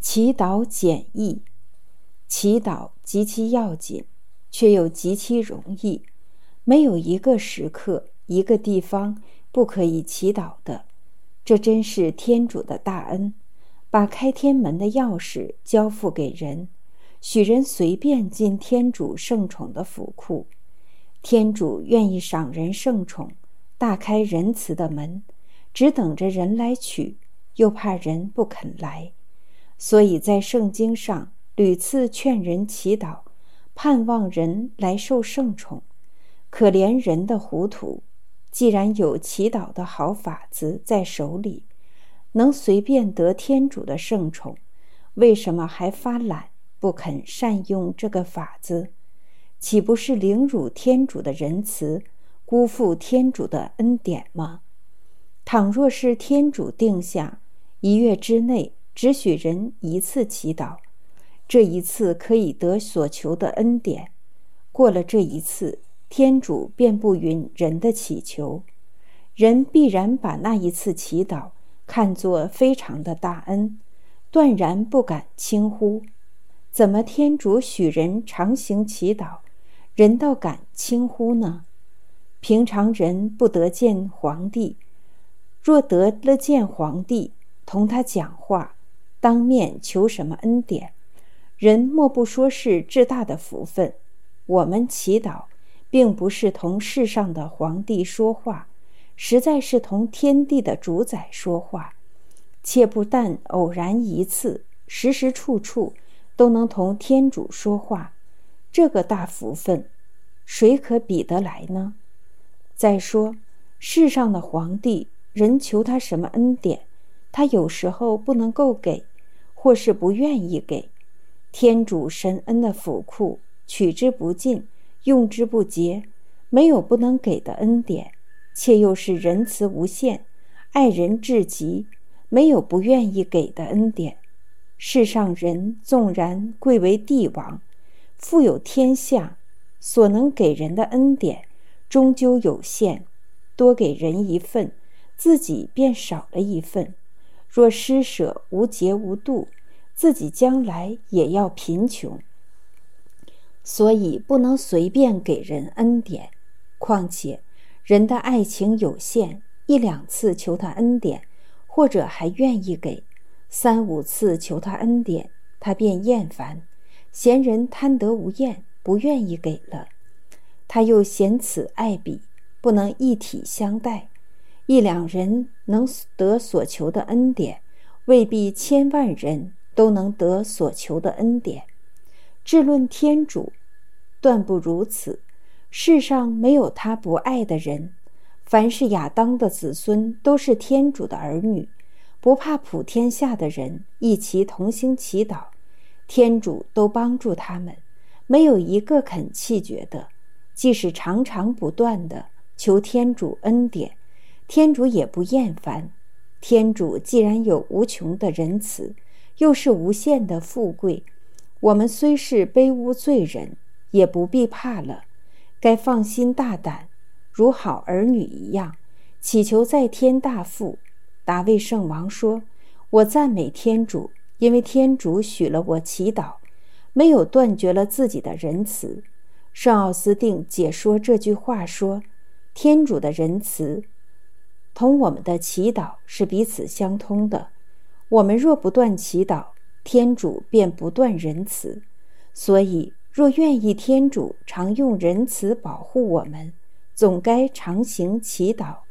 祈祷简易，祈祷极其要紧，却又极其容易，没有一个时刻、一个地方不可以祈祷的。这真是天主的大恩，把开天门的钥匙交付给人，许人随便进天主圣宠的府库。天主愿意赏人圣宠，大开仁慈的门，只等着人来取，又怕人不肯来。所以在圣经上屡次劝人祈祷，盼望人来受圣宠。可怜人的糊涂，既然有祈祷的好法子在手里，能随便得天主的圣宠，为什么还发懒，不肯善用这个法子？岂不是凌辱天主的仁慈，辜负天主的恩典吗？倘若是天主定下1月之内只许人一次祈祷，这一次可以得所求的恩典，过了这一次，天主便不允人的祈求，人必然把那一次祈祷看作非常的大恩，断然不敢轻忽。怎么天主许人常行祈祷，人倒敢轻忽呢？平常人不得见皇帝，若得了见皇帝，同他讲话，当面求什么恩典，人莫不说是至大的福分。我们祈祷并不是同世上的皇帝说话，实在是同天地的主宰说话，且不但偶然一次，时时处处都能同天主说话，这个大福分谁可比得来呢？再说世上的皇帝，人求他什么恩典，他有时候不能够给，或是不愿意给。天主神恩的府库，取之不尽，用之不竭，没有不能给的恩典，且又是仁慈无限，爱人至极，没有不愿意给的恩典。世上人纵然贵为帝王，富有天下，所能给人的恩典终究有限，多给人一份，自己便少了一份。若施舍无节无度，自己将来也要贫穷。所以不能随便给人恩典，况且人的爱情有限，1、2次求他恩典，或者还愿意给；3、5次求他恩典，他便厌烦，嫌人贪得无厌，不愿意给了。他又嫌此爱彼，不能一体相待。1、2人能得所求的恩典，未必千万人都能得所求的恩典。至论天主，断不如此。世上没有他不爱的人，凡是亚当的子孙都是天主的儿女，不怕普天下的人一齐同心祈祷，天主都帮助他们，没有一个肯弃绝的。即使常常不断的求天主恩典，天主也不厌烦。天主既然有无穷的仁慈，又是无限的富贵，我们虽是卑污罪人，也不必怕了，该放心大胆，如好儿女一样，祈求在天大父。达味圣王说：我赞美天主，因为天主许了我祈祷，没有断绝了自己的仁慈。圣奥斯定解说这句话说，天主的仁慈同我们的祈祷是彼此相通的，我们若不断祈祷，天主便不断仁慈。所以若愿意天主常用仁慈保护我们，总该常行祈祷，